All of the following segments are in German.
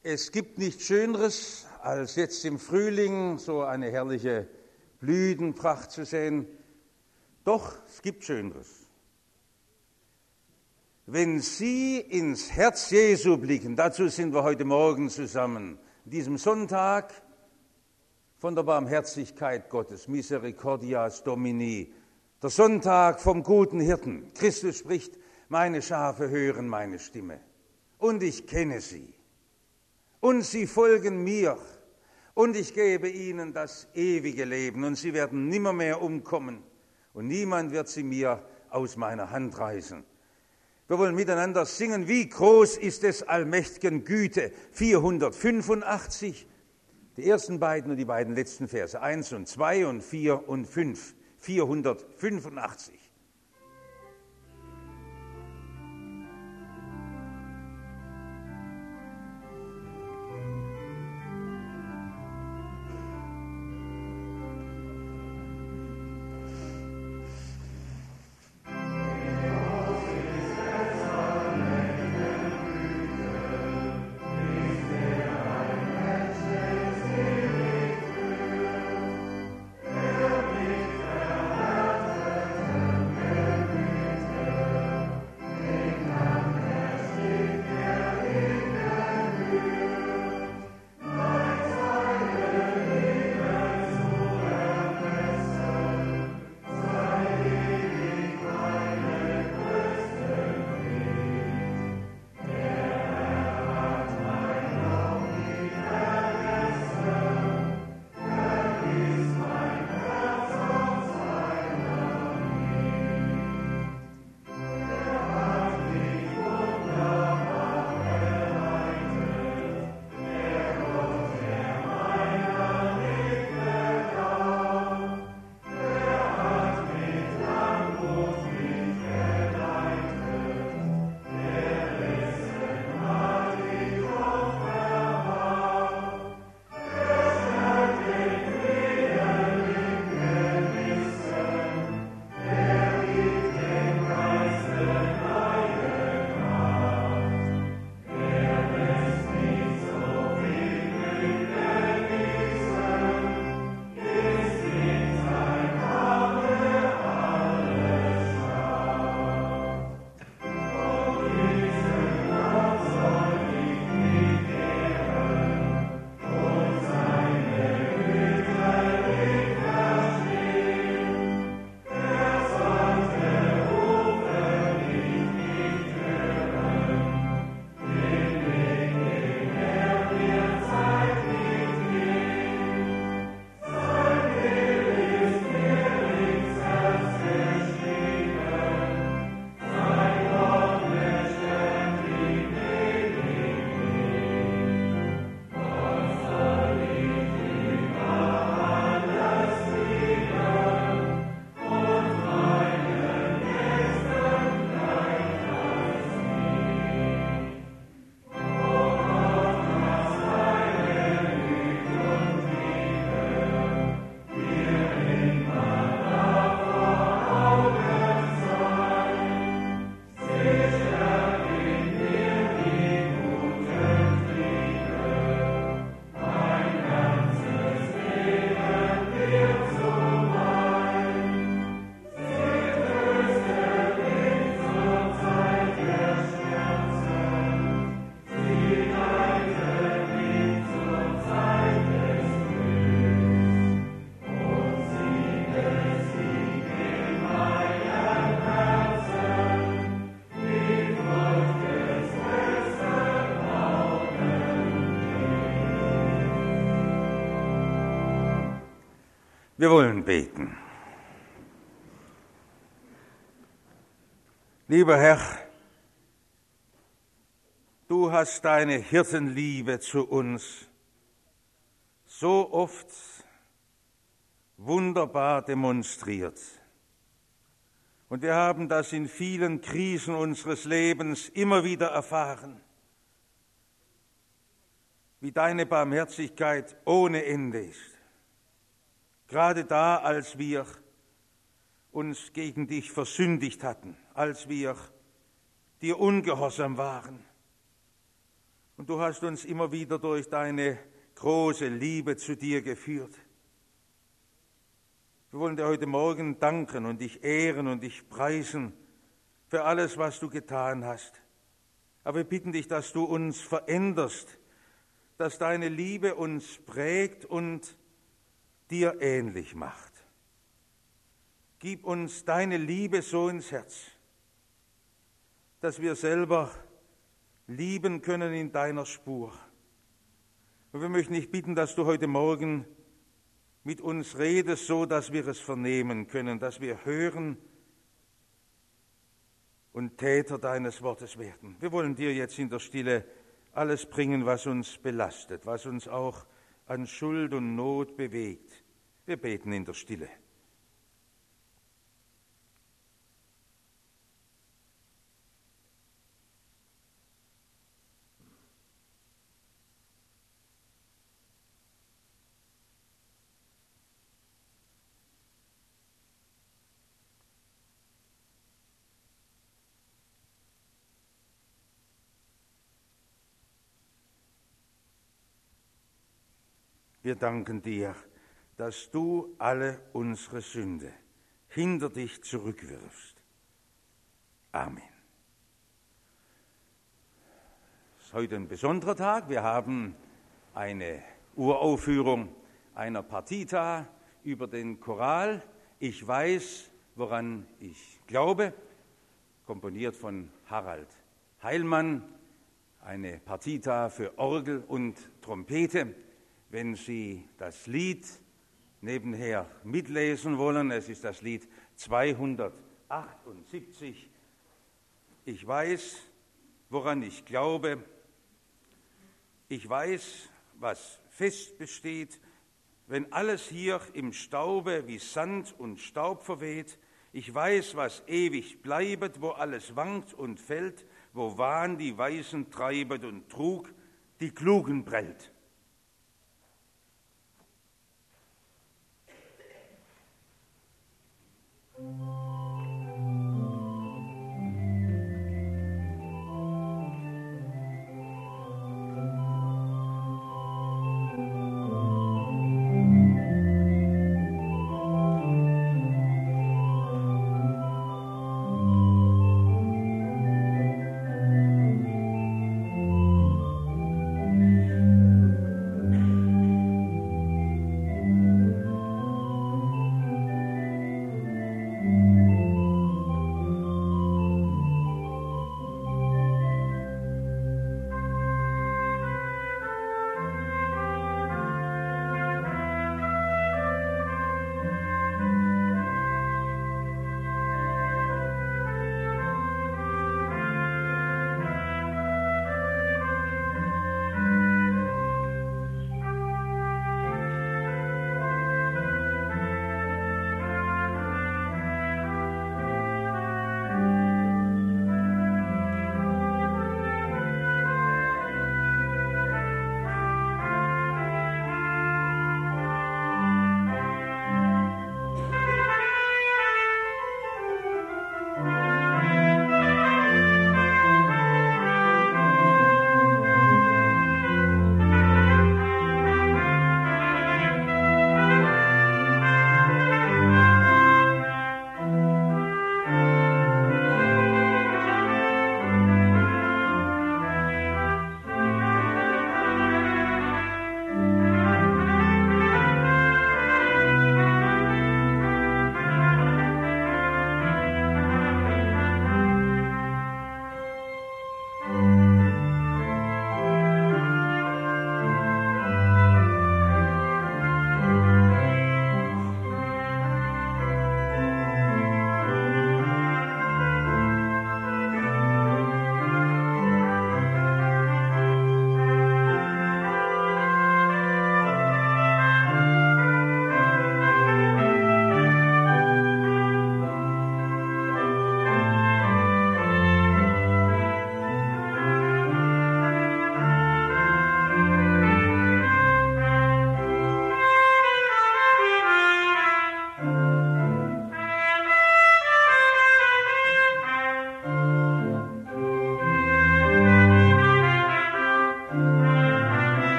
Es gibt nichts Schöneres, als jetzt im Frühling so eine herrliche Blütenpracht zu sehen. Doch, es gibt Schöneres. Wenn Sie ins Herz Jesu blicken, dazu sind wir heute Morgen zusammen, an diesem Sonntag von der Barmherzigkeit Gottes, Misericordias Domini, der Sonntag vom guten Hirten. Christus spricht, meine Schafe hören meine Stimme und ich kenne sie. Und sie folgen mir, und ich gebe ihnen das ewige Leben, und sie werden nimmermehr umkommen, und niemand wird sie mir aus meiner Hand reißen. Wir wollen miteinander singen, wie groß ist des allmächtigen Güte, 485, die ersten beiden und die beiden letzten Verse, 1 und 2 und 4 und 5, 485. Wir wollen beten. Lieber Herr, du hast deine Hirtenliebe zu uns so oft wunderbar demonstriert. Und wir haben das in vielen Krisen unseres Lebens immer wieder erfahren, wie deine Barmherzigkeit ohne Ende ist. Gerade da, als wir uns gegen dich versündigt hatten, als wir dir ungehorsam waren Und du hast uns immer wieder durch deine große Liebe zu dir geführt. Wir wollen dir heute Morgen danken und dich ehren und dich preisen für alles, was du getan hast. Aber wir bitten dich, dass du uns veränderst, dass deine Liebe uns prägt und dir ähnlich macht. Gib uns deine Liebe so ins Herz, dass wir selber lieben können in deiner Spur. Und wir möchten dich bitten, dass du heute Morgen mit uns redest, so dass wir es vernehmen können, dass wir hören und Täter deines Wortes werden. Wir wollen dir jetzt in der Stille alles bringen, was uns belastet, was uns auch an Schuld und Not bewegt. Wir beten in der Stille. Wir danken dir, dass du alle unsere Sünde hinter dich zurückwirfst. Amen. Es ist heute ein besonderer Tag. Wir haben eine Uraufführung einer Partita über den Choral Ich weiß, woran ich glaube, komponiert von Harald Heilmann, eine Partita für Orgel und Trompete. Wenn Sie das Lied nebenher mitlesen wollen, es ist das Lied 278. Ich weiß, woran ich glaube. Ich weiß, was fest besteht, wenn alles hier im Staube wie Sand und Staub verweht. Ich weiß, was ewig bleibet, wo alles wankt und fällt, wo Wahn die Weisen treibet und Trug die Klugen prellt.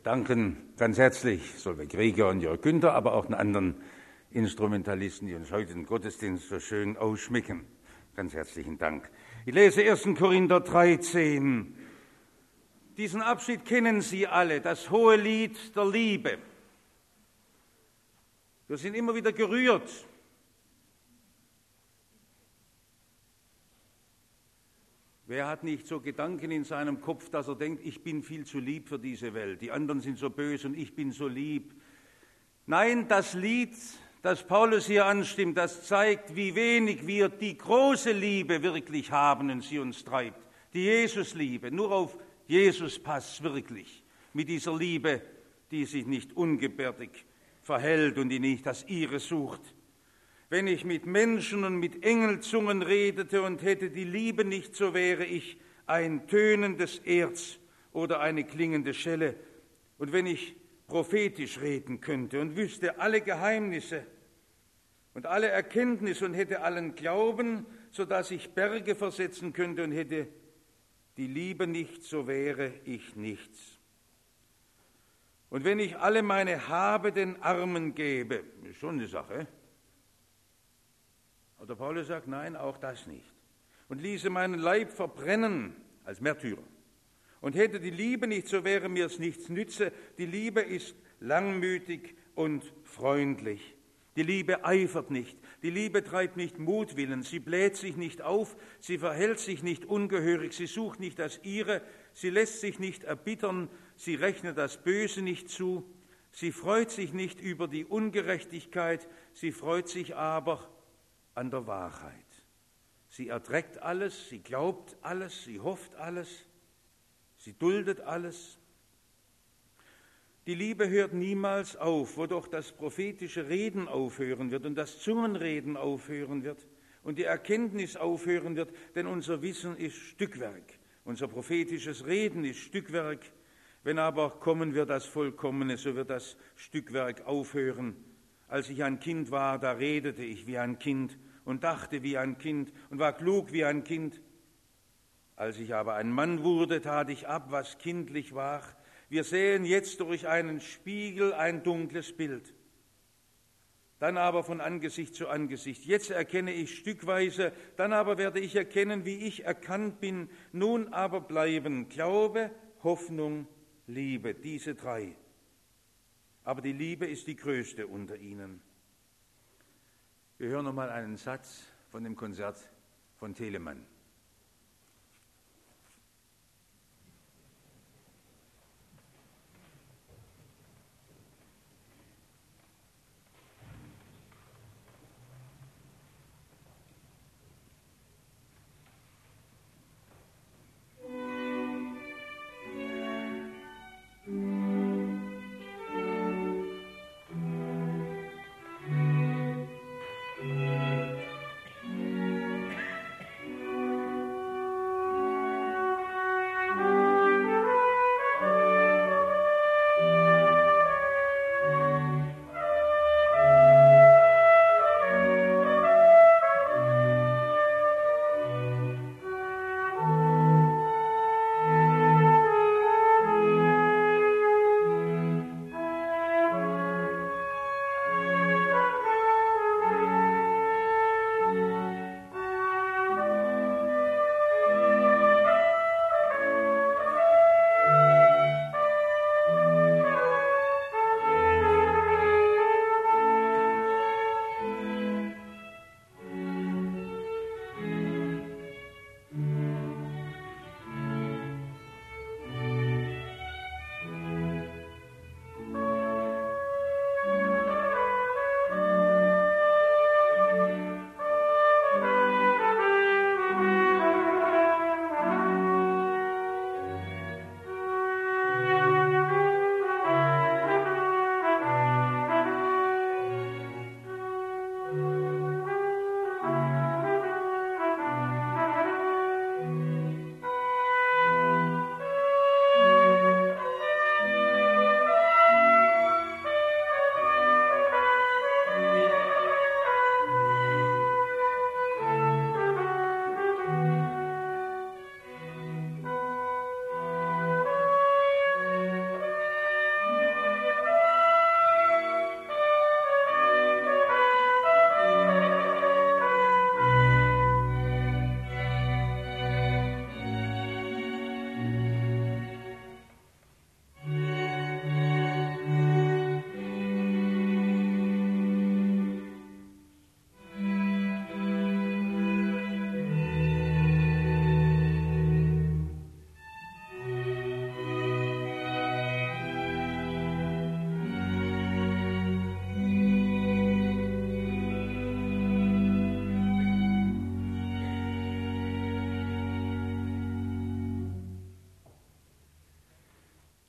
danken ganz herzlich Solveig Krieger und Jörg Günther, aber auch den anderen Instrumentalisten, die uns heute den Gottesdienst so schön ausschmücken. Ganz herzlichen Dank. Ich lese 1. Korinther 13. Diesen Abschnitt kennen Sie alle, das hohe Lied der Liebe. Wir sind immer wieder gerührt. Wer hat nicht so Gedanken in seinem Kopf, dass er denkt, ich bin viel zu lieb für diese Welt, die anderen sind so böse und ich bin so lieb. Nein, das Lied, das Paulus hier anstimmt, das zeigt, wie wenig wir die große Liebe wirklich haben und sie uns treibt. Die Jesusliebe, nur auf Jesus passt wirklich, mit dieser Liebe, die sich nicht ungebärdig verhält und die nicht das Ihre sucht. Wenn ich mit Menschen und mit Engelzungen redete und hätte die Liebe nicht, so wäre ich ein tönendes Erz oder eine klingende Schelle. Und wenn ich prophetisch reden könnte und wüsste alle Geheimnisse und alle Erkenntnis und hätte allen Glauben, sodass ich Berge versetzen könnte und hätte die Liebe nicht, so wäre ich nichts. Und wenn ich alle meine Habe den Armen gebe, ist schon eine Sache. Oder Paulus sagt, nein, auch das nicht. Und ließe meinen Leib verbrennen als Märtyrer. Und hätte die Liebe nicht, so wäre mir es nichts nütze. Die Liebe ist langmütig und freundlich. Die Liebe eifert nicht. Die Liebe treibt nicht Mutwillen. Sie bläht sich nicht auf. Sie verhält sich nicht ungehörig. Sie sucht nicht das Ihre. Sie lässt sich nicht erbittern. Sie rechnet das Böse nicht zu. Sie freut sich nicht über die Ungerechtigkeit. Sie freut sich aber an der Wahrheit. Sie erträgt alles, sie glaubt alles, sie hofft alles, sie duldet alles. Die Liebe hört niemals auf, wo doch das prophetische Reden aufhören wird und das Zungenreden aufhören wird und die Erkenntnis aufhören wird, denn unser Wissen ist Stückwerk, unser prophetisches Reden ist Stückwerk. Wenn aber kommen wird das Vollkommene, so wird das Stückwerk aufhören. Als ich ein Kind war, da redete ich wie ein Kind und dachte wie ein Kind und war klug wie ein Kind. Als ich aber ein Mann wurde, tat ich ab, was kindlich war. Wir sehen jetzt durch einen Spiegel ein dunkles Bild. Dann aber von Angesicht zu Angesicht. Jetzt erkenne ich stückweise, dann aber werde ich erkennen, wie ich erkannt bin. Nun aber bleiben Glaube, Hoffnung, Liebe, diese drei. Aber die Liebe ist die größte unter ihnen. Wir hören nochmal einen Satz von dem Konzert von Telemann.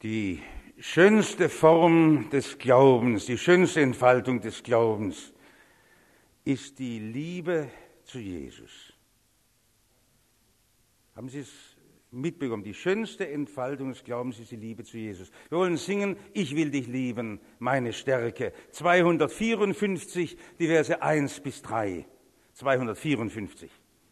Die schönste Form des Glaubens, die schönste Entfaltung des Glaubens ist die Liebe zu Jesus. Haben Sie es mitbekommen? Die schönste Entfaltung des Glaubens ist die Liebe zu Jesus. Wir wollen singen, ich will dich lieben, meine Stärke. 254, die Verse 1 bis 3. 254.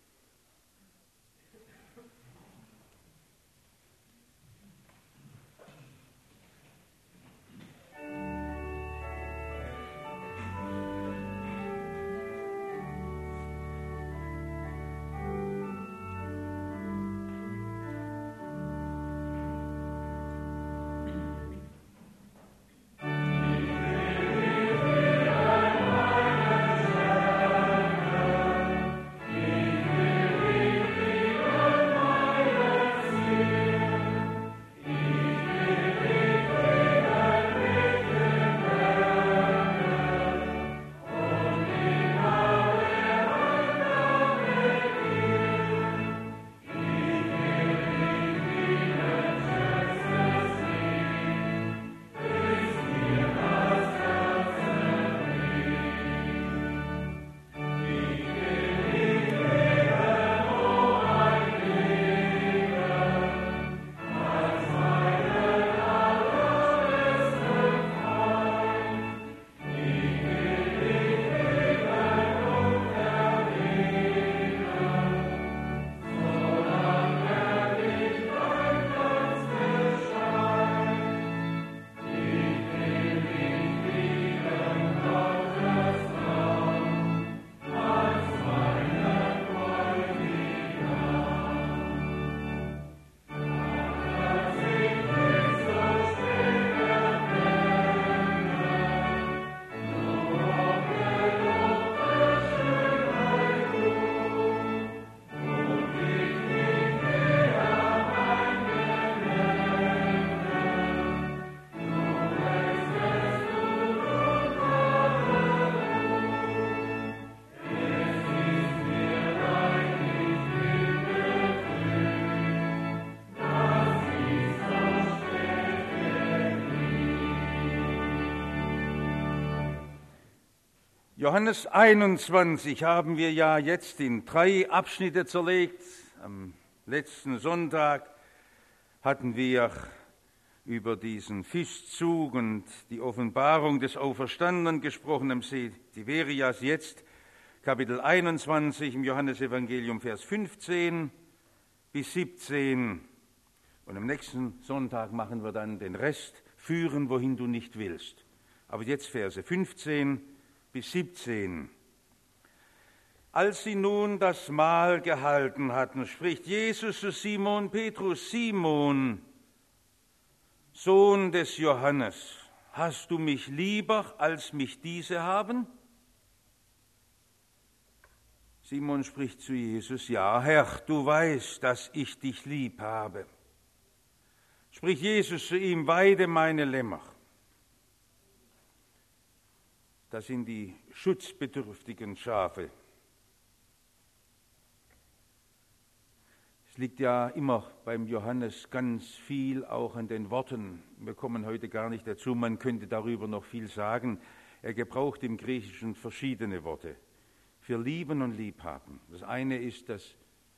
Johannes 21 haben wir ja jetzt in 3 Abschnitte zerlegt. Am letzten Sonntag hatten wir über diesen Fischzug und die Offenbarung des Auferstandenen gesprochen am See Tiberias. Jetzt Kapitel 21 im Johannesevangelium, Vers 15 bis 17. Und am nächsten Sonntag machen wir dann den Rest, führen, wohin du nicht willst. Aber jetzt Verse 15 bis 17. Als sie nun das Mahl gehalten hatten, spricht Jesus zu Simon Petrus: Simon, Sohn des Johannes, hast du mich lieber, als mich diese haben? Simon spricht zu Jesus: Ja, Herr, du weißt, dass ich dich lieb habe. Spricht Jesus zu ihm: Weide meine Lämmer. Das sind die schutzbedürftigen Schafe. Es liegt ja immer beim Johannes ganz viel auch an den Worten. Wir kommen heute gar nicht dazu, man könnte darüber noch viel sagen. Er gebraucht im Griechischen verschiedene Worte für lieben und liebhaben. Das eine ist das,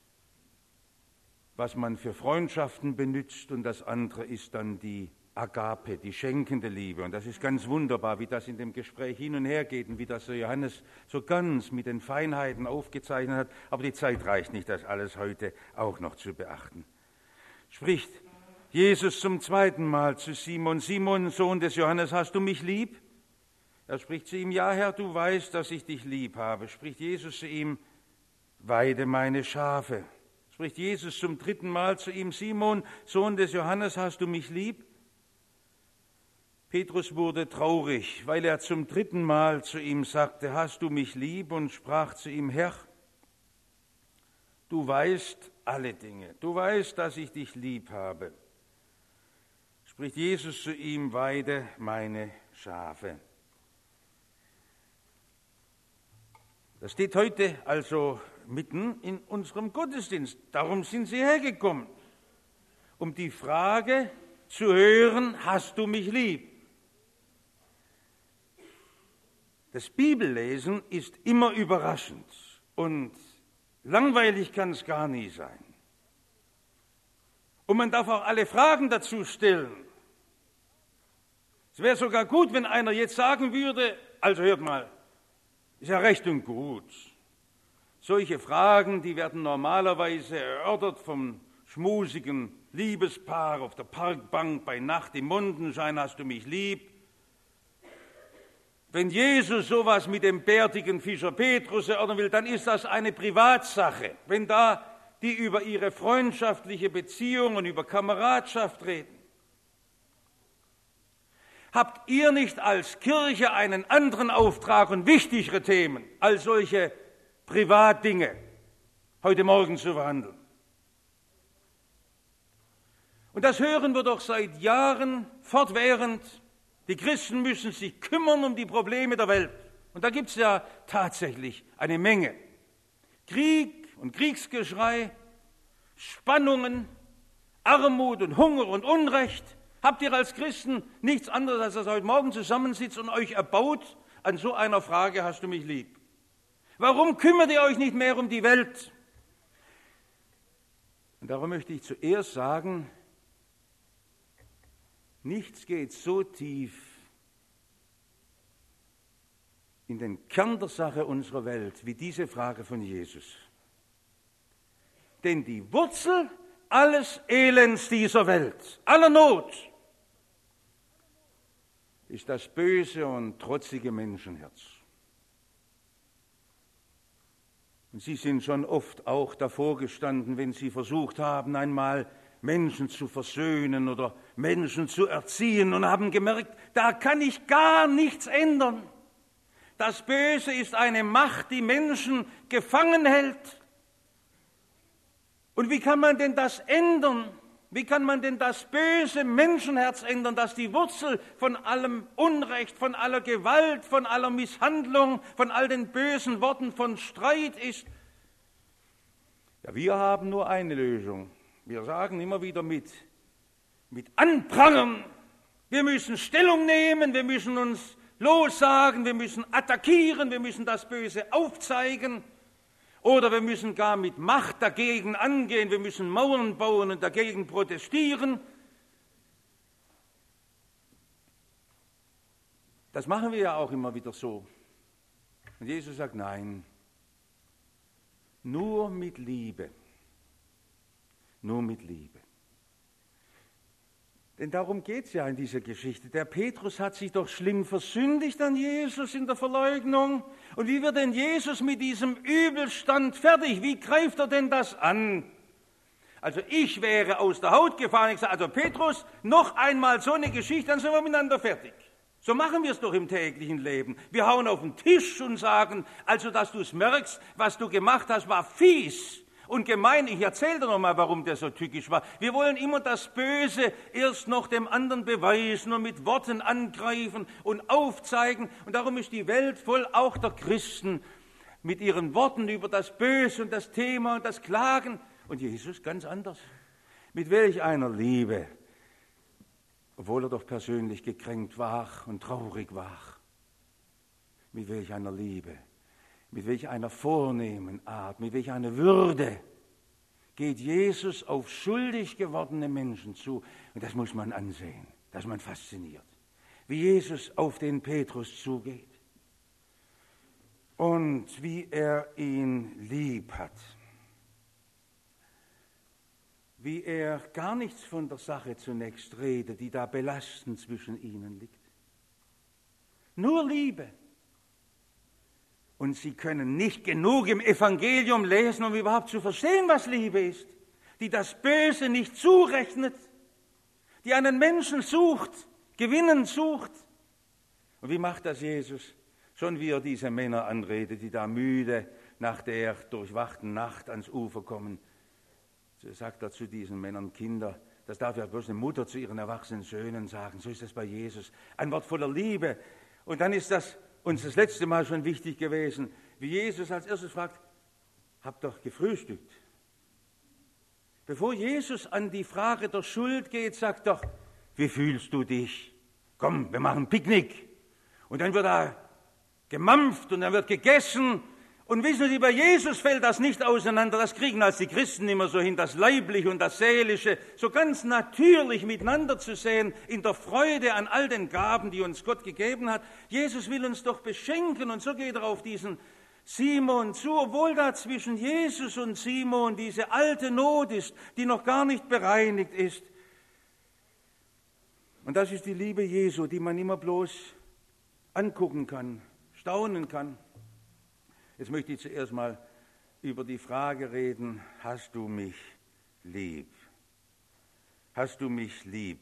was man für Freundschaften benutzt, und das andere ist dann die Agape, die schenkende Liebe. Und das ist ganz wunderbar, wie das in dem Gespräch hin und her geht und wie das Johannes so ganz mit den Feinheiten aufgezeichnet hat. Aber die Zeit reicht nicht, das alles heute auch noch zu beachten. Spricht Jesus zum zweiten Mal zu Simon: Simon, Sohn des Johannes, hast du mich lieb? Er spricht zu ihm: Ja, Herr, du weißt, dass ich dich lieb habe. Spricht Jesus zu ihm: Weide meine Schafe. Spricht Jesus zum dritten Mal zu ihm: Simon, Sohn des Johannes, hast du mich lieb? Petrus wurde traurig, weil er zum dritten Mal zu ihm sagte: Hast du mich lieb? Und sprach zu ihm: Herr, du weißt alle Dinge, du weißt, dass ich dich lieb habe. Spricht Jesus zu ihm: Weide meine Schafe. Das steht heute also mitten in unserem Gottesdienst. Darum sind Sie hergekommen, um die Frage zu hören, hast du mich lieb? Das Bibellesen ist immer überraschend und langweilig kann es gar nie sein. Und man darf auch alle Fragen dazu stellen. Es wäre sogar gut, wenn einer jetzt sagen würde, also hört mal, ist ja recht und gut. Solche Fragen, die werden normalerweise erörtert vom schmusigen Liebespaar auf der Parkbank bei Nacht im Mondenschein, hast du mich lieb. Wenn Jesus sowas mit dem bärtigen Fischer Petrus erörtern will, dann ist das eine Privatsache. Wenn da die über ihre freundschaftliche Beziehung und über Kameradschaft reden. Habt ihr nicht als Kirche einen anderen Auftrag und wichtigere Themen als solche Privatdinge heute Morgen zu verhandeln? Und das hören wir doch seit Jahren fortwährend. Die Christen müssen sich kümmern um die Probleme der Welt. Und da gibt es ja tatsächlich eine Menge. Krieg und Kriegsgeschrei, Spannungen, Armut und Hunger und Unrecht. Habt ihr als Christen nichts anderes, als dass ihr heute Morgen zusammensitzt und euch erbaut an so einer Frage, hast du mich lieb? Warum kümmert ihr euch nicht mehr um die Welt? Und darum möchte ich zuerst sagen, nichts geht so tief in den Kern der Sache unserer Welt wie diese Frage von Jesus. Denn die Wurzel alles Elends dieser Welt, aller Not, ist das böse und trotzige Menschenherz. Und Sie sind schon oft auch davor gestanden, wenn Sie versucht haben, einmal Menschen zu versöhnen oder Menschen zu erziehen und haben gemerkt, da kann ich gar nichts ändern. Das Böse ist eine Macht, die Menschen gefangen hält. Und wie kann man denn das ändern? Wie kann man denn das böse Menschenherz ändern, das die Wurzel von allem Unrecht, von aller Gewalt, von aller Misshandlung, von all den bösen Worten, von Streit ist? Ja, wir haben nur eine Lösung. Wir sagen immer wieder mit Anprangern. Wir müssen Stellung nehmen, wir müssen uns lossagen, wir müssen attackieren, wir müssen das Böse aufzeigen. Oder wir müssen gar mit Macht dagegen angehen, wir müssen Mauern bauen und dagegen protestieren. Das machen wir ja auch immer wieder so. Und Jesus sagt, nein, nur mit Liebe. Nur mit Liebe. Denn darum geht es ja in dieser Geschichte. Der Petrus hat sich doch schlimm versündigt an Jesus in der Verleugnung. Und wie wird denn Jesus mit diesem Übelstand fertig? Wie greift er denn das an? Also ich wäre aus der Haut gefahren. Ich sage, also Petrus, noch einmal so eine Geschichte, dann sind wir miteinander fertig. So machen wir es doch im täglichen Leben. Wir hauen auf den Tisch und sagen, also dass du es merkst, was du gemacht hast, war fies. Und gemein, ich erzähle dir noch mal, warum der so tückisch war. Wir wollen immer das Böse erst noch dem anderen beweisen und mit Worten angreifen und aufzeigen. Und darum ist die Welt voll auch der Christen mit ihren Worten über das Böse und das Thema und das Klagen. Und Jesus ganz anders. Mit welch einer Liebe, obwohl er doch persönlich gekränkt war und traurig war. Mit welch einer Liebe. Mit welch einer vornehmen Art, mit welch einer Würde geht Jesus auf schuldig gewordene Menschen zu. Und das muss man ansehen, das ist man fasziniert. Wie Jesus auf den Petrus zugeht und wie er ihn lieb hat. Wie er gar nichts von der Sache zunächst redet, die da belastend zwischen ihnen liegt. Nur Liebe. Und sie können nicht genug im Evangelium lesen, um überhaupt zu verstehen, was Liebe ist. Die das Böse nicht zurechnet, die einen Menschen sucht, gewinnen sucht. Und wie macht das Jesus? Schon wie er diese Männer anredet, die da müde nach der durchwachten Nacht ans Ufer kommen. So sagt er zu diesen Männern, Kinder, das darf ja bloß eine Mutter zu ihren erwachsenen Söhnen sagen. So ist das bei Jesus. Ein Wort voller Liebe. Und dann ist das uns das letzte Mal schon wichtig gewesen, wie Jesus als erstes fragt, habt doch gefrühstückt. Bevor Jesus an die Frage der Schuld geht, sagt doch, wie fühlst du dich? Komm, wir machen Picknick. Und dann wird da gemampft und dann wird gegessen. Und wissen Sie, bei Jesus fällt das nicht auseinander. Das kriegen als die Christen immer so hin, das Leibliche und das Seelische, so ganz natürlich miteinander zu sehen, in der Freude an all den Gaben, die uns Gott gegeben hat. Jesus will uns doch beschenken und so geht er auf diesen Simon zu, obwohl da zwischen Jesus und Simon diese alte Not ist, die noch gar nicht bereinigt ist. Und das ist die Liebe Jesu, die man immer bloß angucken kann, staunen kann. Jetzt möchte ich zuerst mal über die Frage reden, hast du mich lieb? Hast du mich lieb?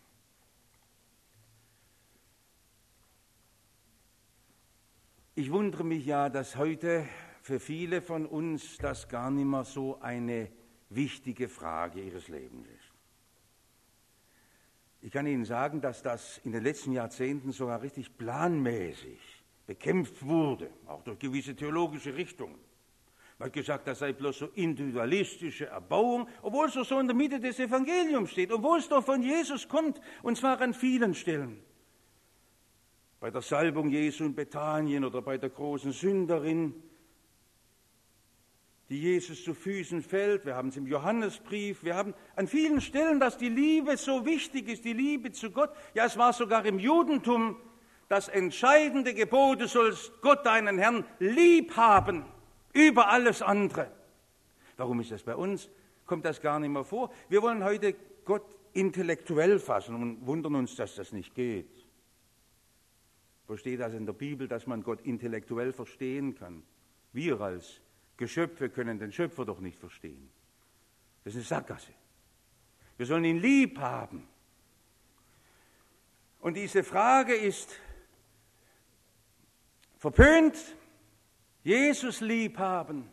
Ich wundere mich ja, dass heute für viele von uns das gar nicht mehr so eine wichtige Frage ihres Lebens ist. Ich kann Ihnen sagen, dass das in den letzten Jahrzehnten sogar richtig planmäßig bekämpft wurde, auch durch gewisse theologische Richtungen. Man hat gesagt, das sei bloß so individualistische Erbauung, obwohl es doch so in der Mitte des Evangeliums steht, obwohl es doch von Jesus kommt, und zwar an vielen Stellen. Bei der Salbung Jesu in Bethanien oder bei der großen Sünderin, die Jesus zu Füßen fällt. Wir haben es im Johannesbrief. Wir haben an vielen Stellen, dass die Liebe so wichtig ist, die Liebe zu Gott. Ja, es war sogar im Judentum das entscheidende Gebot, du sollst Gott, deinen Herrn, lieb haben über alles andere. Warum ist das bei uns? Kommt das gar nicht mehr vor? Wir wollen heute Gott intellektuell fassen und wundern uns, dass das nicht geht. Wo steht das in der Bibel, dass man Gott intellektuell verstehen kann? Wir als Geschöpfe können den Schöpfer doch nicht verstehen. Das ist eine Sackgasse. Wir sollen ihn lieb haben. Und diese Frage ist verpönt, Jesus lieb haben.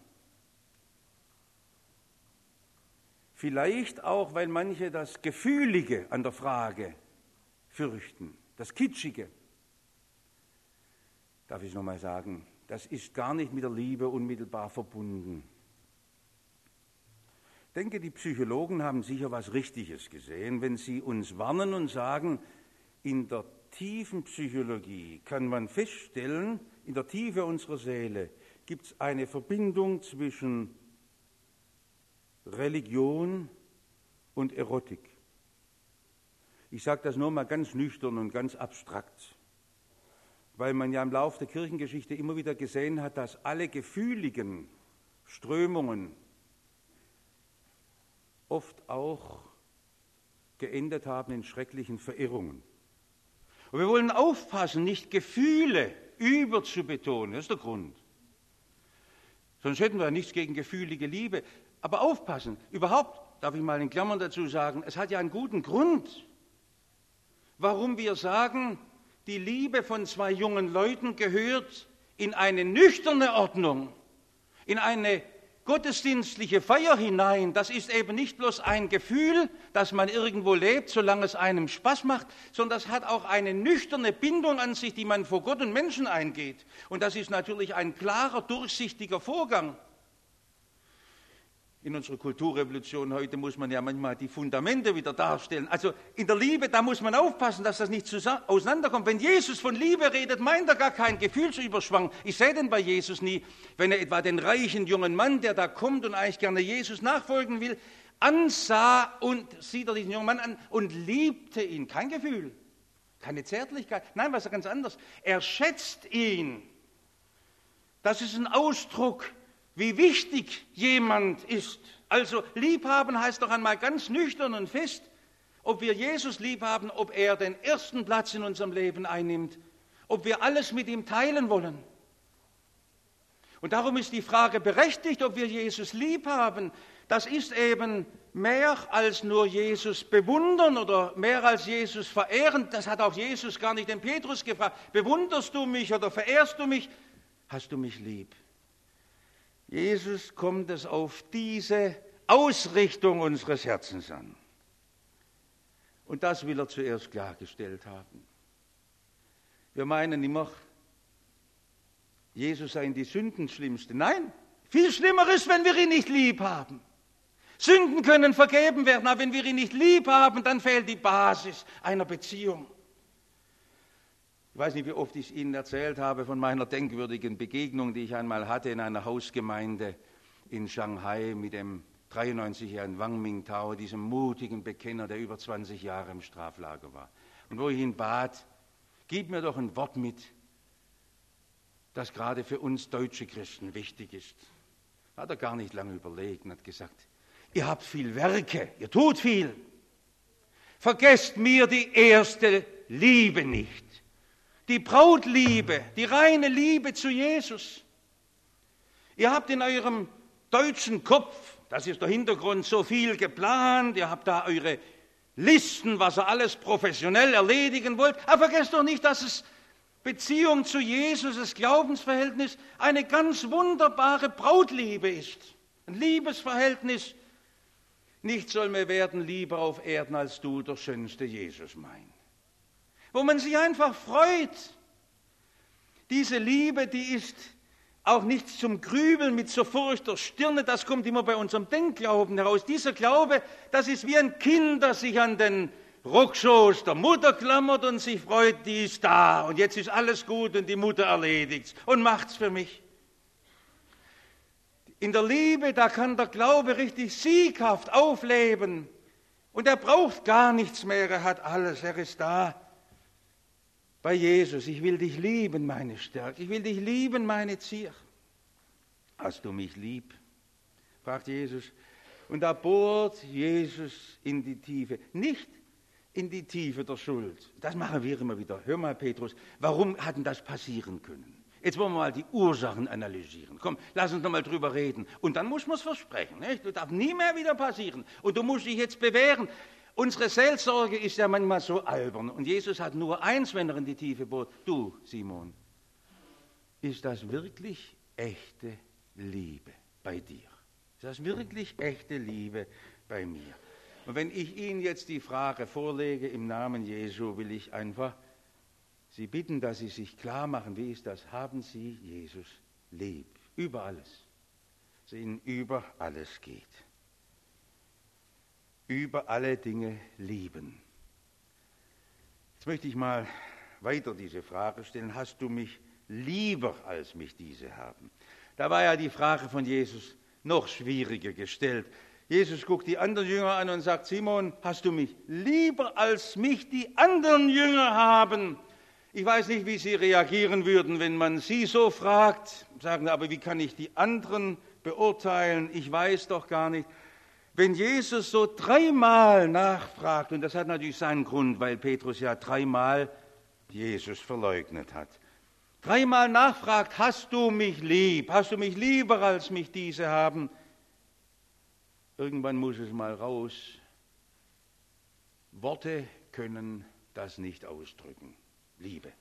Vielleicht auch, weil manche das Gefühlige an der Frage fürchten, das Kitschige. Darf ich nochmal sagen, das ist gar nicht mit der Liebe unmittelbar verbunden. Ich denke, die Psychologen haben sicher was Richtiges gesehen, wenn sie uns warnen und sagen, in der tiefen Psychologie kann man feststellen, in der Tiefe unserer Seele gibt es eine Verbindung zwischen Religion und Erotik. Ich sage das nur mal ganz nüchtern und ganz abstrakt, weil man ja im Laufe der Kirchengeschichte immer wieder gesehen hat, dass alle gefühligen Strömungen oft auch geendet haben in schrecklichen Verirrungen. Und wir wollen aufpassen, nicht Gefühle überzubetonen, das ist der Grund. Sonst hätten wir nichts gegen gefühlige Liebe. Aber aufpassen, überhaupt, darf ich mal in Klammern dazu sagen, es hat ja einen guten Grund, warum wir sagen, die Liebe von zwei jungen Leuten gehört in eine nüchterne Ordnung, in eine gottesdienstliche Feier hinein. Das ist eben nicht bloß ein Gefühl, dass man irgendwo lebt, solange es einem Spaß macht, sondern das hat auch eine nüchterne Bindung an sich, die man vor Gott und Menschen eingeht. Und das ist natürlich ein klarer, durchsichtiger Vorgang. In unserer Kulturrevolution heute muss man ja manchmal die Fundamente wieder darstellen. Also in der Liebe, da muss man aufpassen, dass das nicht auseinanderkommt. Wenn Jesus von Liebe redet, meint er gar keinen Gefühlsüberschwang. Ich sehe den bei Jesus nie. Wenn er etwa den reichen jungen Mann, der da kommt und eigentlich gerne Jesus nachfolgen will, ansah und sieht er diesen jungen Mann an und liebte ihn. Kein Gefühl, keine Zärtlichkeit. Nein, was ganz anderes. Er schätzt ihn. Das ist ein Ausdruck, wie wichtig jemand ist. Also liebhaben heißt doch einmal ganz nüchtern und fest, ob wir Jesus liebhaben, ob er den ersten Platz in unserem Leben einnimmt, ob wir alles mit ihm teilen wollen. Und darum ist die Frage berechtigt, ob wir Jesus liebhaben. Das ist eben mehr als nur Jesus bewundern oder mehr als Jesus verehren. Das hat auch Jesus gar nicht den Petrus gefragt. Bewunderst du mich oder verehrst du mich? Hast du mich lieb? Jesus kommt es auf diese Ausrichtung unseres Herzens an. Und das will er zuerst klargestellt haben. Wir meinen immer, Jesus sei die Sündenschlimmste. Nein, viel schlimmer ist, wenn wir ihn nicht lieb haben. Sünden können vergeben werden, aber wenn wir ihn nicht lieb haben, dann fehlt die Basis einer Beziehung. Ich weiß nicht, wie oft ich Ihnen erzählt habe von meiner denkwürdigen Begegnung, die ich einmal hatte in einer Hausgemeinde in Shanghai mit dem 93-jährigen Wang Mingtao, diesem mutigen Bekenner, der über 20 Jahre im Straflager war. Und wo ich ihn bat, gib mir doch ein Wort mit, das gerade für uns deutsche Christen wichtig ist. Hat er gar nicht lange überlegt und hat gesagt, ihr habt viel Werke, ihr tut viel. Vergesst mir die erste Liebe nicht. Die Brautliebe, die reine Liebe zu Jesus. Ihr habt in eurem deutschen Kopf, das ist der Hintergrund, so viel geplant, ihr habt da eure Listen, was ihr alles professionell erledigen wollt, aber vergesst doch nicht, dass es Beziehung zu Jesus, das Glaubensverhältnis, eine ganz wunderbare Brautliebe ist. Ein Liebesverhältnis. Nichts soll mir werden lieber auf Erden als du, der schönste Jesus mein. Wo man sich einfach freut. Diese Liebe, die ist auch nichts zum Grübeln mit so Furcht der Stirne, das kommt immer bei unserem Denkglauben heraus. Dieser Glaube, das ist wie ein Kind, das sich an den Rockschoß der Mutter klammert und sich freut, die ist da und jetzt ist alles gut und die Mutter erledigt's und macht's für mich. In der Liebe, da kann der Glaube richtig sieghaft aufleben und er braucht gar nichts mehr, er hat alles, er ist da. Bei Jesus, ich will dich lieben, meine Stärke, ich will dich lieben, meine Zier. Hast du mich lieb? Fragt Jesus. Und da bohrt Jesus in die Tiefe, nicht in die Tiefe der Schuld. Das machen wir immer wieder. Hör mal, Petrus, warum hat denn das passieren können? Jetzt wollen wir mal die Ursachen analysieren. Komm, lass uns noch mal drüber reden. Und dann muss man es versprechen. Nicht? Das darf nie mehr wieder passieren. Und du musst dich jetzt bewähren. Unsere Seelsorge ist ja manchmal so albern. Und Jesus hat nur eins, wenn er in die Tiefe bohrt. Du, Simon, ist das wirklich echte Liebe bei dir? Ist das wirklich echte Liebe bei mir? Und wenn ich Ihnen jetzt die Frage vorlege, im Namen Jesu, will ich einfach Sie bitten, dass Sie sich klar machen, wie ist das? Haben Sie Jesus lieb? Über alles. Dass es Ihnen über alles geht. Über alle Dinge lieben. Jetzt möchte ich mal weiter diese Frage stellen. Hast du mich lieber, als mich diese haben? Da war ja die Frage von Jesus noch schwieriger gestellt. Jesus guckt die anderen Jünger an und sagt, Simon, hast du mich lieber, als mich die anderen Jünger haben? Ich weiß nicht, wie Sie reagieren würden, wenn man Sie so fragt. Sagen, aber wie kann ich die anderen beurteilen? Ich weiß doch gar nicht. Wenn Jesus so dreimal nachfragt, und das hat natürlich seinen Grund, weil Petrus ja dreimal Jesus verleugnet hat. Dreimal nachfragt, hast du mich lieb? Hast du mich lieber, als mich diese haben? Irgendwann muss es mal raus. Worte können das nicht ausdrücken. Liebe.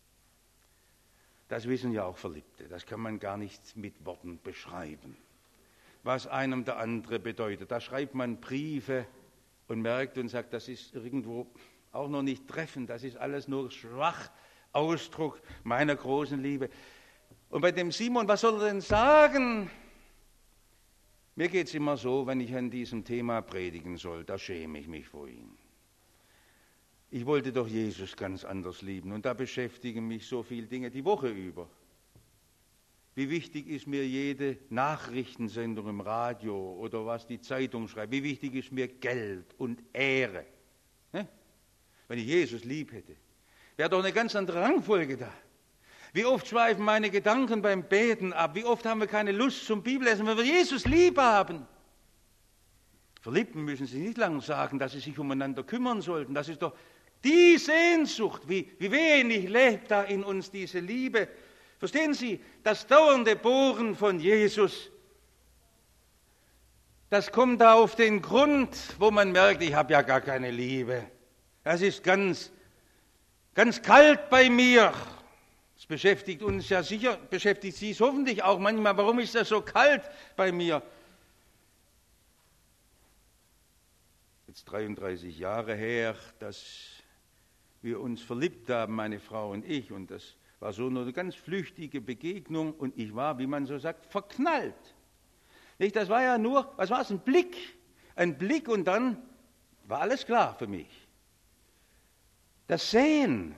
Das wissen ja auch Verliebte. Das kann man gar nicht mit Worten beschreiben. Was einem der andere bedeutet. Da schreibt man Briefe und merkt und sagt, das ist irgendwo auch noch nicht treffend. Das ist alles nur schwach Ausdruck meiner großen Liebe. Und bei dem Simon, was soll er denn sagen? Mir geht es immer so, wenn ich an diesem Thema predigen soll, da schäme ich mich vor ihm. Ich wollte doch Jesus ganz anders lieben und da beschäftigen mich so viele Dinge die Woche über. Wie wichtig ist mir jede Nachrichtensendung im Radio oder was die Zeitung schreibt? Wie wichtig ist mir Geld und Ehre? Wenn ich Jesus lieb hätte, wäre doch eine ganz andere Rangfolge da. Wie oft schweifen meine Gedanken beim Beten ab? Wie oft haben wir keine Lust zum Bibellesen, wenn wir Jesus lieb haben? Verliebten müssen Sie nicht lange sagen, dass sie sich umeinander kümmern sollten. Das ist doch die Sehnsucht, wie wenig lebt da in uns diese Liebe. Verstehen Sie, das dauernde Bohren von Jesus, das kommt da auf den Grund, wo man merkt, ich habe ja gar keine Liebe. Das ist ganz kalt bei mir. Das beschäftigt uns ja sicher, beschäftigt Sie es hoffentlich auch manchmal. Warum ist das so kalt bei mir? Jetzt 33 Jahre her, dass wir uns verliebt haben, meine Frau und ich. Und das war so eine ganz flüchtige Begegnung. Und ich war, wie man so sagt, verknallt. Nicht? Das war ja nur, was war es, ein Blick. ein Blick und dann war alles klar für mich. Das Sehen.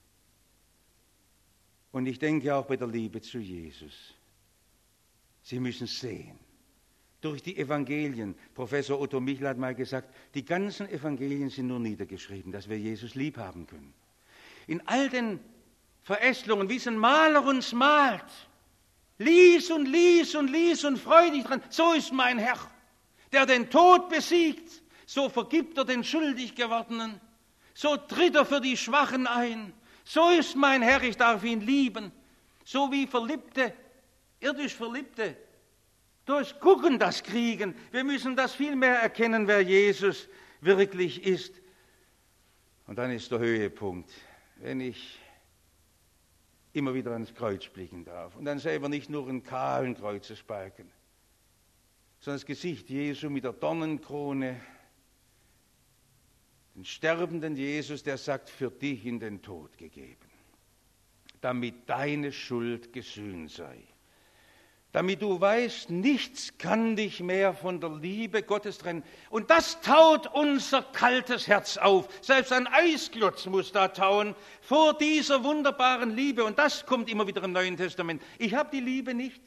Und ich denke auch bei der Liebe zu Jesus. Sie müssen sehen. Durch die Evangelien. Professor Otto Michel hat mal gesagt, die ganzen Evangelien sind nur niedergeschrieben, dass wir Jesus lieb haben können. In all den Verästelungen, wie es ein Maler uns malt. Lies und lies und lies und freu dich dran. So ist mein Herr, der den Tod besiegt. So vergibt er den schuldig gewordenen. So tritt er für die Schwachen ein. So ist mein Herr, ich darf ihn lieben. So wie Verliebte, irdisch Verliebte, durch Gucken das kriegen. Wir müssen das viel mehr erkennen, wer Jesus wirklich ist. Und dann ist der Höhepunkt, wenn ich immer wieder ans Kreuz blicken darf. Und dann sehen wir nicht nur einen kahlen Kreuzesbalken, sondern das Gesicht Jesu mit der Dornenkrone, den sterbenden Jesus, der sagt, für dich in den Tod gegeben, damit deine Schuld gesühnt sei. Damit du weißt, nichts kann dich mehr von der Liebe Gottes trennen. Und das taut unser kaltes Herz auf. Selbst ein Eisklotz muss da tauen vor dieser wunderbaren Liebe. Und das kommt immer wieder im Neuen Testament. Ich habe die Liebe nicht.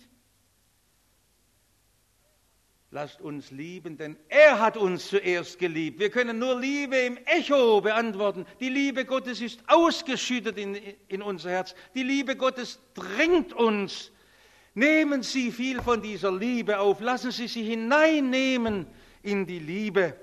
Lasst uns lieben, denn er hat uns zuerst geliebt. Wir können nur Liebe im Echo beantworten. Die Liebe Gottes ist ausgeschüttet in unser Herz. Die Liebe Gottes drängt uns. Nehmen Sie viel von dieser Liebe auf. Lassen Sie sich hineinnehmen in die Liebe.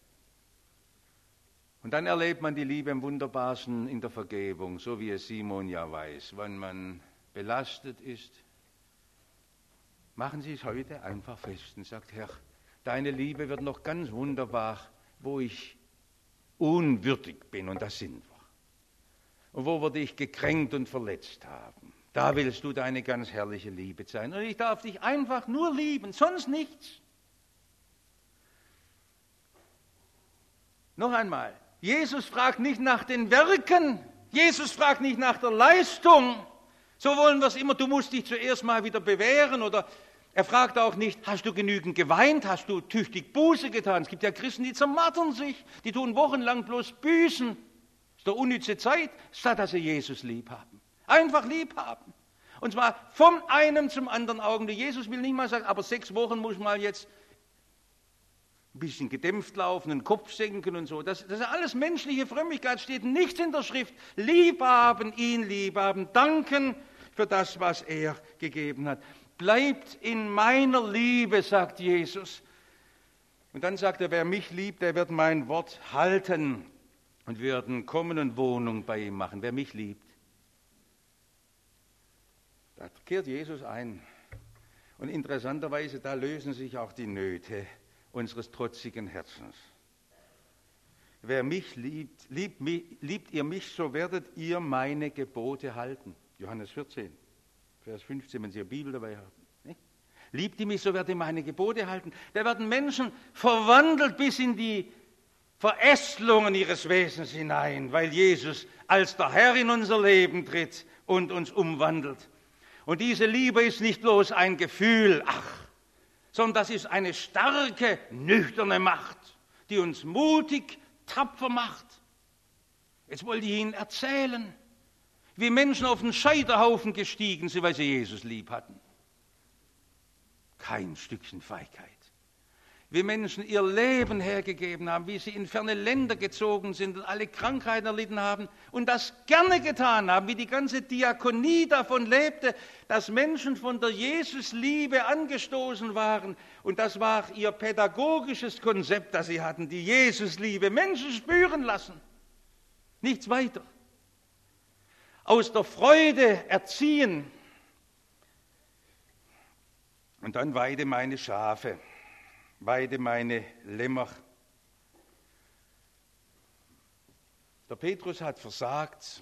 Und dann erlebt man die Liebe im Wunderbarsten in der Vergebung, so wie es Simon ja weiß. Wenn man belastet ist, machen Sie es heute einfach fest und sagt, Herr, deine Liebe wird noch ganz wunderbar, wo ich unwürdig bin, und das sind wir. Und wo wir dich gekränkt und verletzt haben. Da willst du deine ganz herrliche Liebe sein. Und ich darf dich einfach nur lieben, sonst nichts. Noch einmal, Jesus fragt nicht nach den Werken, Jesus fragt nicht nach der Leistung. So wollen wir es immer, du musst dich zuerst mal wieder bewähren. Oder er fragt auch nicht, hast du genügend geweint, hast du tüchtig Buße getan. Es gibt ja Christen, die zermartern sich, die tun wochenlang bloß büßen. Das ist doch unnütze Zeit, statt dass sie Jesus lieb haben. Einfach lieb haben. Und zwar vom einen zum anderen Augenblick. Jesus will nicht mal sagen, aber 6 Wochen muss mal jetzt ein bisschen gedämpft laufen, den Kopf senken und so. Das ist alles menschliche Frömmigkeit, steht nichts in der Schrift. Lieb haben, ihn lieb haben, danken für das, was er gegeben hat. Bleibt in meiner Liebe, sagt Jesus. Und dann sagt er, wer mich liebt, der wird mein Wort halten und wir werden kommen und Wohnung bei ihm machen. Wer mich liebt. Da kehrt Jesus ein. Und interessanterweise, da lösen sich auch die Nöte unseres trotzigen Herzens. Wer mich liebt, liebt ihr mich, so werdet ihr meine Gebote halten. Johannes 14, Vers 15, wenn Sie Ihre Bibel dabei haben. Nicht? Liebt ihr mich, so werdet ihr meine Gebote halten. Da werden Menschen verwandelt bis in die Verästelungen ihres Wesens hinein, weil Jesus als der Herr in unser Leben tritt und uns umwandelt. Und diese Liebe ist nicht bloß ein Gefühl, sondern das ist eine starke, nüchterne Macht, die uns mutig, tapfer macht. Jetzt wollte ich Ihnen erzählen, wie Menschen auf den Scheiterhaufen gestiegen sind, weil sie Jesus lieb hatten. Kein Stückchen Feigheit. Wie Menschen ihr Leben hergegeben haben, wie sie in ferne Länder gezogen sind und alle Krankheiten erlitten haben und das gerne getan haben, wie die ganze Diakonie davon lebte, dass Menschen von der Jesusliebe angestoßen waren. Und das war ihr pädagogisches Konzept, das sie hatten, die Jesusliebe, Menschen spüren lassen. Nichts weiter. Aus der Freude erziehen. Und dann weide meine Schafe. Weide meine Lämmer. Der Petrus hat versagt.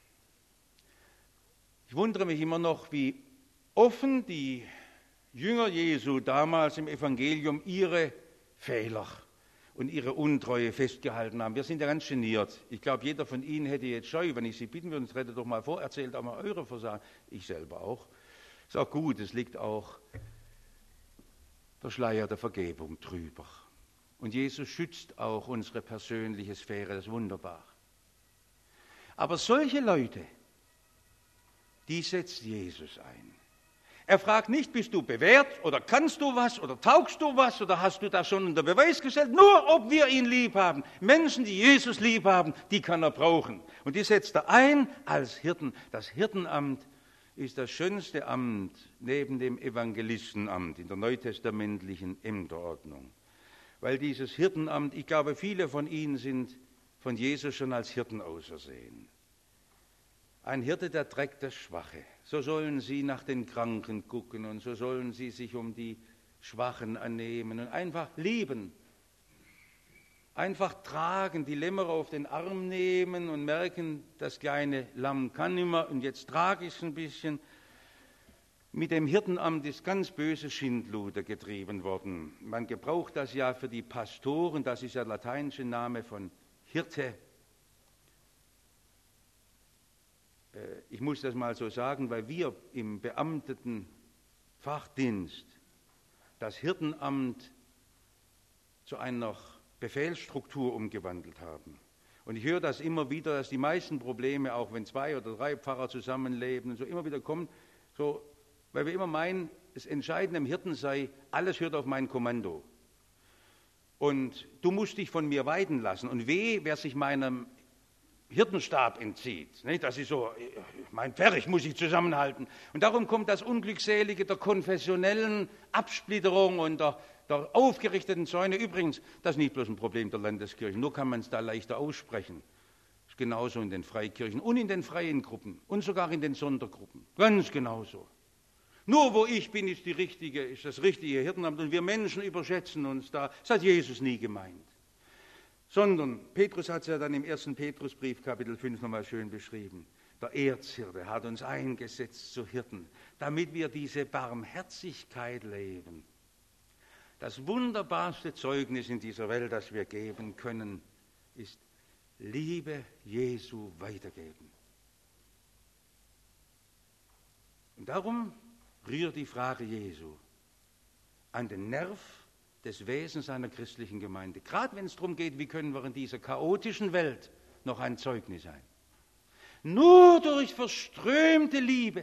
Ich wundere mich immer noch, wie offen die Jünger Jesu damals im Evangelium ihre Fehler und ihre Untreue festgehalten haben. Wir sind ja ganz geniert. Ich glaube, jeder von Ihnen hätte jetzt Scheu, wenn ich Sie bitten würde, tretet doch mal vor, erzählt auch mal eure Versagen. Ich selber auch. Ist auch gut, es liegt auch der Schleier der Vergebung drüber. Und Jesus schützt auch unsere persönliche Sphäre, das ist wunderbar. Aber solche Leute, die setzt Jesus ein. Er fragt nicht, bist du bewährt oder kannst du was oder taugst du was oder hast du das schon unter Beweis gestellt? Nur, ob wir ihn lieb haben. Menschen, die Jesus lieb haben, die kann er brauchen. Und die setzt er ein als Hirten. Das Hirtenamt ist das schönste Amt neben dem Evangelistenamt in der neutestamentlichen Ämterordnung. Weil dieses Hirtenamt, ich glaube, viele von Ihnen sind von Jesus schon als Hirten ausersehen. Ein Hirte, der trägt das Schwache. So sollen Sie nach den Kranken gucken und so sollen Sie sich um die Schwachen annehmen und einfach lieben. Einfach tragen, die Lämmer auf den Arm nehmen und merken, das kleine Lamm kann nicht mehr und jetzt trage ich es ein bisschen. Mit dem Hirtenamt ist ganz böse Schindluder getrieben worden. Man gebraucht das ja für die Pastoren, das ist ja der lateinische Name von Hirte. Ich muss das mal so sagen, weil wir im beamteten Fachdienst das Hirtenamt zu einer Befehlsstruktur umgewandelt haben. Und ich höre das immer wieder, dass die meisten Probleme, auch wenn 2 oder 3 Pfarrer zusammenleben und so immer wieder kommen, so, weil wir immer meinen, das Entscheidende im Hirten sei, alles hört auf mein Kommando. Und du musst dich von mir weiden lassen. Und wer sich meinem Hirtenstab entzieht. Nicht? Das ist so, mein Pferch muss ich zusammenhalten. Und darum kommt das Unglückselige der konfessionellen Absplitterung und der aufgerichteten Zäune. Übrigens, das ist nicht bloß ein Problem der Landeskirchen, nur kann man es da leichter aussprechen. Das ist genauso in den Freikirchen und in den freien Gruppen und sogar in den Sondergruppen. Ganz genauso. Nur wo ich bin, ist das richtige Hirtenamt und wir Menschen überschätzen uns da. Das hat Jesus nie gemeint. Sondern, Petrus hat es ja dann im 1. Petrusbrief, Kapitel 5, nochmal schön beschrieben. Der Erzhirte hat uns eingesetzt zu Hirten, damit wir diese Barmherzigkeit leben. Das wunderbarste Zeugnis in dieser Welt, das wir geben können, ist Liebe Jesu weitergeben. Und darum rührt die Frage Jesu an den Nerv des Wesens einer christlichen Gemeinde. Gerade wenn es darum geht, wie können wir in dieser chaotischen Welt noch ein Zeugnis sein. Nur durch verströmte Liebe,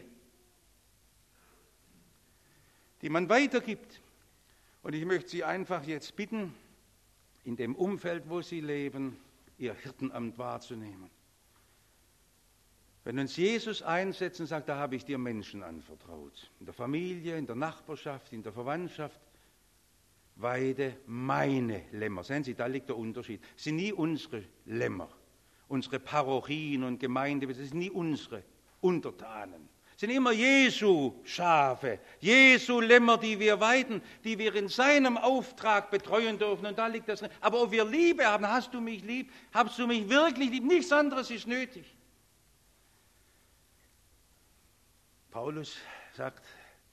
die man weitergibt. Und ich möchte Sie einfach jetzt bitten, in dem Umfeld, wo Sie leben, Ihr Hirtenamt wahrzunehmen. Wenn uns Jesus einsetzt und sagt, da habe ich dir Menschen anvertraut, in der Familie, in der Nachbarschaft, in der Verwandtschaft, weide meine Lämmer. Sehen Sie, da liegt der Unterschied. Es sind nie unsere Lämmer, unsere Parochien und Gemeinde, das sind nie unsere Untertanen. Es sind immer Jesu Schafe, Jesu Lämmer, die wir weiden, die wir in seinem Auftrag betreuen dürfen. Und da liegt das drin. Aber ob wir Liebe haben, hast du mich lieb, hast du mich wirklich lieb, nichts anderes ist nötig. Paulus sagt,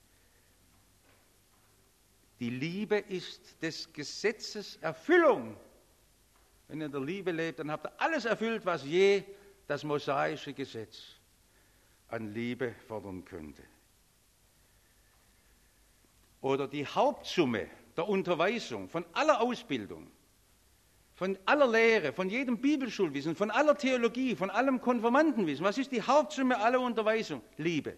die Liebe ist des Gesetzes Erfüllung. Wenn ihr in der Liebe lebt, dann habt ihr alles erfüllt, was je das mosaische Gesetz an Liebe fordern könnte. Oder die Hauptsumme der Unterweisung, von aller Ausbildung, von aller Lehre, von jedem Bibelschulwissen, von aller Theologie, von allem Konfirmandenwissen. Was ist die Hauptsumme aller Unterweisung? Liebe.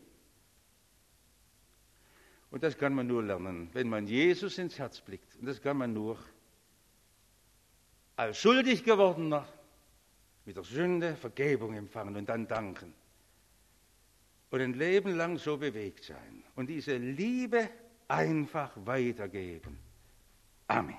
Und das kann man nur lernen, wenn man Jesus ins Herz blickt. Und das kann man nur als schuldig gewordener mit der Sünde Vergebung empfangen und dann danken. Und ein Leben lang so bewegt sein. Und diese Liebe einfach weitergeben. Amen.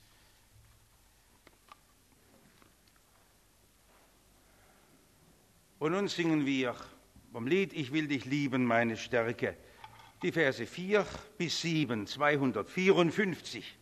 Und nun singen wir vom Lied Ich will dich lieben, meine Stärke. Die Verse 4 bis 7, 254.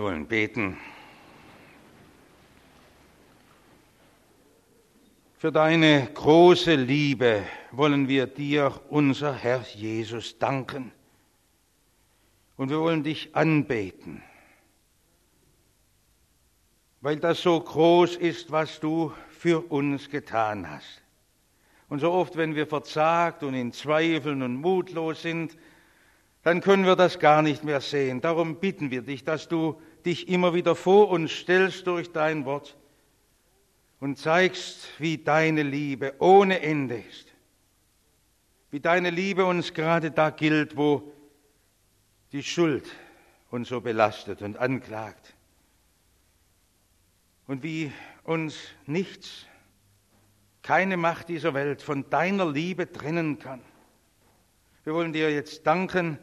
Wir wollen beten. Für deine große Liebe wollen wir dir, unser Herr Jesus, danken. Und wir wollen dich anbeten, weil das so groß ist, was du für uns getan hast. Und so oft, wenn wir verzagt und in Zweifeln und mutlos sind, dann können wir das gar nicht mehr sehen. Darum bitten wir dich, dass du dich immer wieder vor uns stellst durch dein Wort und zeigst, wie deine Liebe ohne Ende ist. Wie deine Liebe uns gerade da gilt, wo die Schuld uns so belastet und anklagt. Und wie uns nichts, keine Macht dieser Welt von deiner Liebe trennen kann. Wir wollen dir jetzt danken,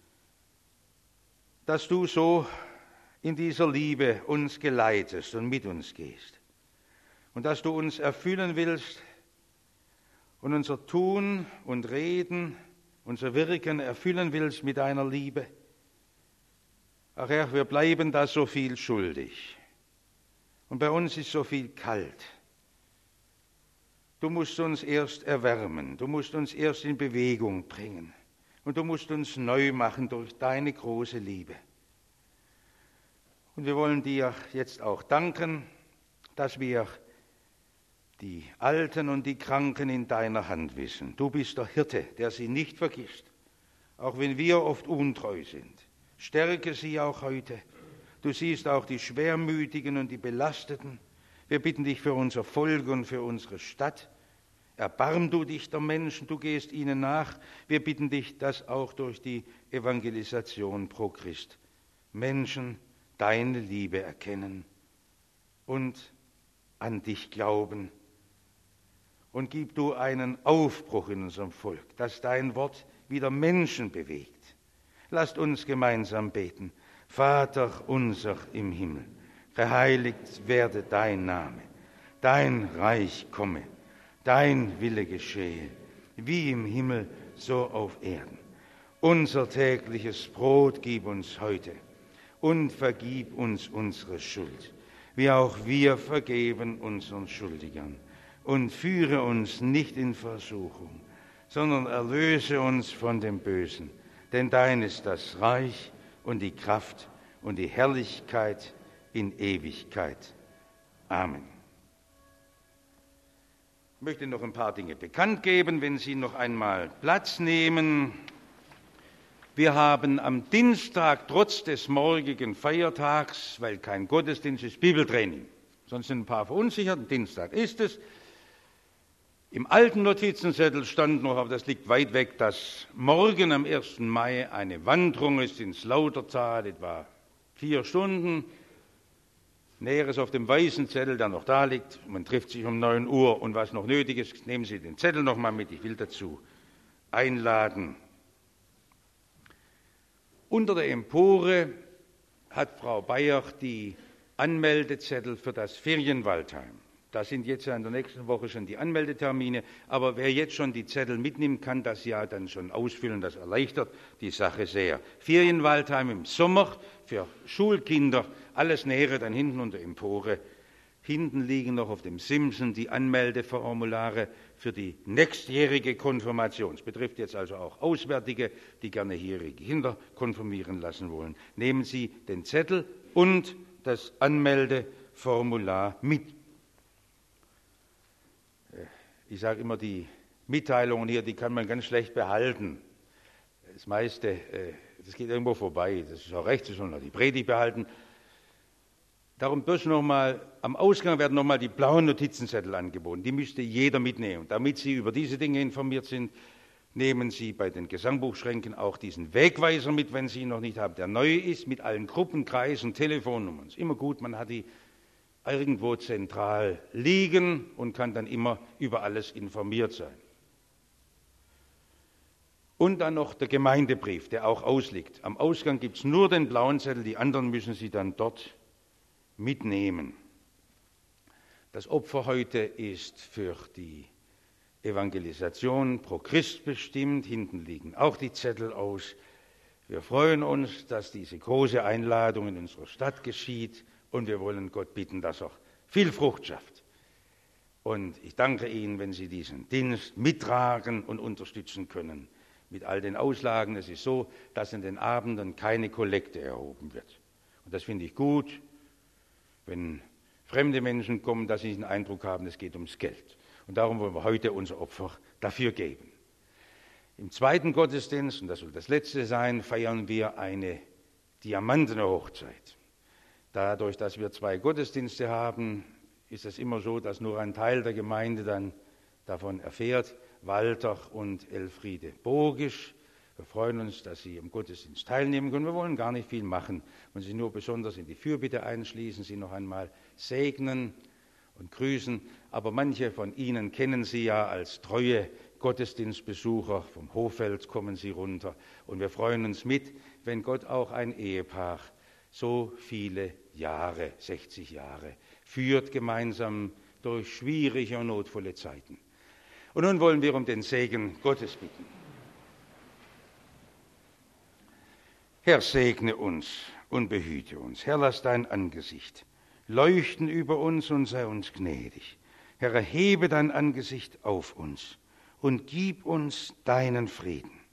dass du so in dieser Liebe uns geleitest und mit uns gehst. Und dass du uns erfüllen willst und unser Tun und Reden, unser Wirken erfüllen willst mit deiner Liebe. Ach Herr, wir bleiben da so viel schuldig. Und bei uns ist so viel kalt. Du musst uns erst erwärmen, du musst uns erst in Bewegung bringen und du musst uns neu machen durch deine große Liebe. Und wir wollen dir jetzt auch danken, dass wir die Alten und die Kranken in deiner Hand wissen. Du bist der Hirte, der sie nicht vergisst, auch wenn wir oft untreu sind. Stärke sie auch heute. Du siehst auch die Schwermütigen und die Belasteten. Wir bitten dich für unser Volk und für unsere Stadt. Erbarm du dich der Menschen, du gehst ihnen nach. Wir bitten dich, dass auch durch die Evangelisation pro Christ Menschen deine Liebe erkennen und an dich glauben. Und gib du einen Aufbruch in unserem Volk, dass dein Wort wieder Menschen bewegt. Lasst uns gemeinsam beten. Vater unser im Himmel, geheiligt werde dein Name, dein Reich komme, dein Wille geschehe, wie im Himmel, so auf Erden. Unser tägliches Brot gib uns heute und vergib uns unsere Schuld, wie auch wir vergeben unseren Schuldigern. Und führe uns nicht in Versuchung, sondern erlöse uns von dem Bösen. Denn dein ist das Reich und die Kraft und die Herrlichkeit in Ewigkeit. Amen. Ich möchte noch ein paar Dinge bekannt geben, wenn Sie noch einmal Platz nehmen. Wir haben am Dienstag, trotz des morgigen Feiertags, weil kein Gottesdienst ist, Bibeltraining. Sonst sind ein paar verunsichert, am Dienstag ist es. Im alten Notizenzettel stand noch, aber das liegt weit weg, dass morgen am 1. Mai eine Wanderung ist ins Lautertal, etwa 4 Stunden. Näheres auf dem weißen Zettel, der noch da liegt. Man trifft sich um 9 Uhr und was noch nötig ist, nehmen Sie den Zettel noch mal mit. Ich will dazu einladen. Unter der Empore hat Frau Bayer die Anmeldezettel für das Ferienwaldheim. Da sind jetzt ja in der nächsten Woche schon die Anmeldetermine, aber wer jetzt schon die Zettel mitnimmt, kann das ja dann schon ausfüllen. Das erleichtert die Sache sehr. Ferienwaldheim im Sommer für Schulkinder, alles Nähere dann hinten unter Empore. Hinten liegen noch auf dem Simson die Anmeldeformulare für die nächstjährige Konfirmation. Das betrifft jetzt also auch Auswärtige, die gerne hier ihre Kinder konfirmieren lassen wollen. Nehmen Sie den Zettel und das Anmeldeformular mit. Ich sage immer, die Mitteilungen hier, die kann man ganz schlecht behalten. Das meiste, das geht irgendwo vorbei. Das ist auch recht, Sie sollen noch die Predigt behalten. Darum bloß nochmal, am Ausgang werden nochmal die blauen Notizenzettel angeboten. Die müsste jeder mitnehmen. Damit Sie über diese Dinge informiert sind, nehmen Sie bei den Gesangbuchschränken auch diesen Wegweiser mit, wenn Sie ihn noch nicht haben, der neu ist, mit allen Gruppen, Kreisen, Telefonnummern. Ist immer gut, man hat die irgendwo zentral liegen und kann dann immer über alles informiert sein. Und dann noch der Gemeindebrief, der auch ausliegt. Am Ausgang gibt es nur den blauen Zettel, die anderen müssen Sie dann dort mitnehmen. Das Opfer heute ist für die Evangelisation pro Christ bestimmt. Hinten liegen auch die Zettel aus. Wir freuen uns, dass diese große Einladung in unserer Stadt geschieht und wir wollen Gott bitten, dass er viel Frucht schafft. Und ich danke Ihnen, wenn Sie diesen Dienst mittragen und unterstützen können. Mit all den Auslagen. Es ist so, dass in den Abenden keine Kollekte erhoben wird. Und das finde ich gut, wenn fremde Menschen kommen, dass sie den Eindruck haben, es geht ums Geld. Und darum wollen wir heute unser Opfer dafür geben. Im zweiten Gottesdienst, und das soll das letzte sein, feiern wir eine diamantene Hochzeit. Dadurch, dass wir 2 Gottesdienste haben, ist es immer so, dass nur ein Teil der Gemeinde dann davon erfährt. Walter und Elfriede Bogisch. Wir freuen uns, dass Sie im Gottesdienst teilnehmen können. Wir wollen gar nicht viel machen und Sie nur besonders in die Fürbitte einschließen, Sie noch einmal segnen und grüßen. Aber manche von Ihnen kennen Sie ja als treue Gottesdienstbesucher. Vom Hoffeld kommen Sie runter. Und wir freuen uns mit, wenn Gott auch ein Ehepaar so viele Jahre, 60 Jahre, führt gemeinsam durch schwierige und notvolle Zeiten. Und nun wollen wir um den Segen Gottes bitten. Herr, segne uns und behüte uns. Herr, lass dein Angesicht leuchten über uns und sei uns gnädig. Herr, erhebe dein Angesicht auf uns und gib uns deinen Frieden.